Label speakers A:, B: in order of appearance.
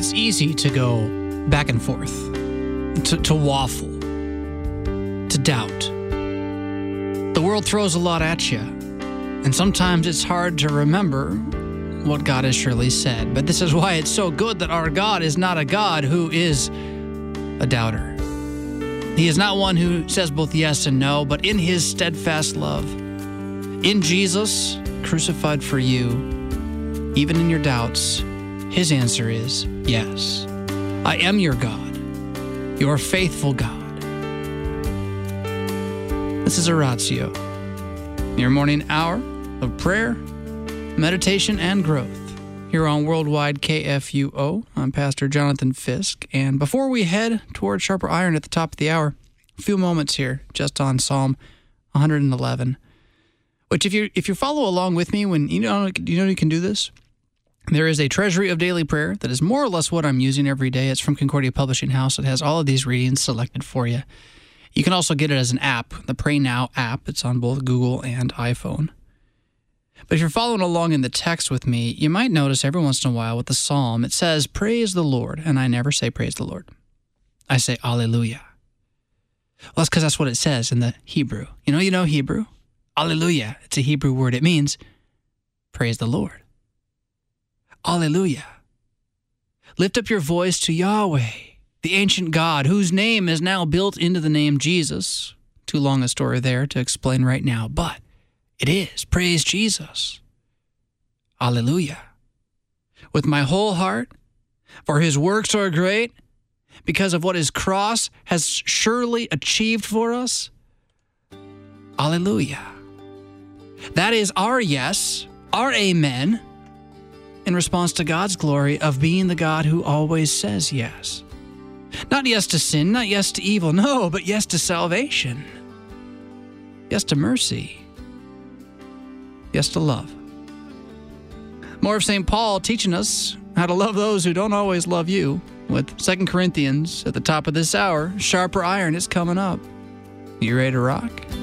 A: It's easy to go back and forth, to waffle, to doubt. The world throws a lot at you, and sometimes it's hard to remember what God has surely said. But this is why it's so good that our God is not a God who is a doubter. He is not one who says both yes and no, but in his steadfast love, in Jesus, crucified for you, even in your doubts, his answer is yes. I am your God, your faithful God. This is Oratio, your morning hour of prayer, meditation, and growth here on Worldwide KFUO. I'm Pastor Jonathan Fisk, and before we head toward Sharper Iron at the top of the hour, a few moments here just on Psalm 111, which if you follow along with me, when you can do this, there is a treasury of daily prayer that is more or less what I'm using every day. It's from Concordia Publishing House. It has all of these readings selected for you. You can also get it as an app, the Pray Now app. It's on both Google and iPhone. But if you're following along in the text with me, you might notice every once in a while with the psalm, it says, praise the Lord. And I never say praise the Lord. I say, Alleluia. Well, that's because that's what it says in the Hebrew. You know Hebrew? Alleluia. It's a Hebrew word. It means praise the Lord. Alleluia. Lift up your voice to Yahweh, the ancient God, whose name is now built into the name Jesus. Too long a story there to explain right now, but it is. Praise Jesus. Alleluia. With my whole heart, for his works are great, because of what his cross has surely achieved for us. Alleluia. That is our yes, our amen, in response to God's glory of being the God who always says yes. Not yes to sin, not yes to evil, no, but yes to salvation. Yes to mercy. Yes to love. More of St. Paul teaching us how to love those who don't always love you with 2 Corinthians at the top of this hour. Sharper Iron is coming up. You ready to rock?